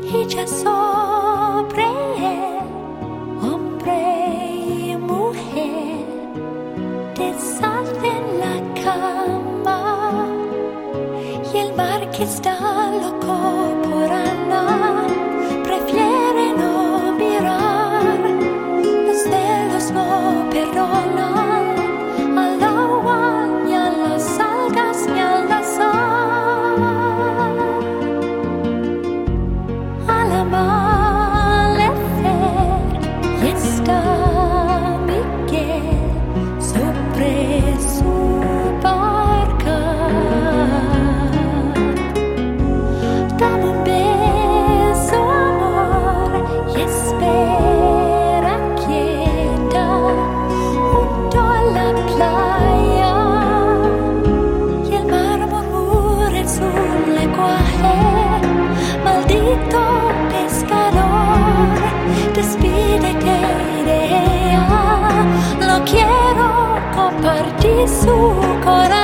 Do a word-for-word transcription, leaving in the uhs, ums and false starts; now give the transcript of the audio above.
y ya sobre él, hombre y mujer, deshacen la cama y el mar que está loco por andar prefiere no mirar. Los celos no perdonan al agua ni a las algas ni a la sal. Al amanecer y está Miguel sobre su barca. Dame un beso, amor, y espera quieta junto a la playa. Y el mar murmura en su lenguaje: maldito pescador, despídete de ella. No quiero compartir su corazón.